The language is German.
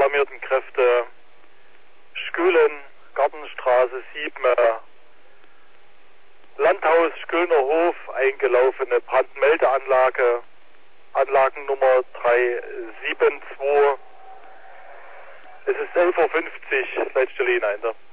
alarmierten Kräfte Skülen, Gartenstraße 7, Landhaus Skülner Hof, eingelaufene Brandmeldeanlage, Anlagennummer 372. Es ist 11:50 Uhr, Leitstelle hinein.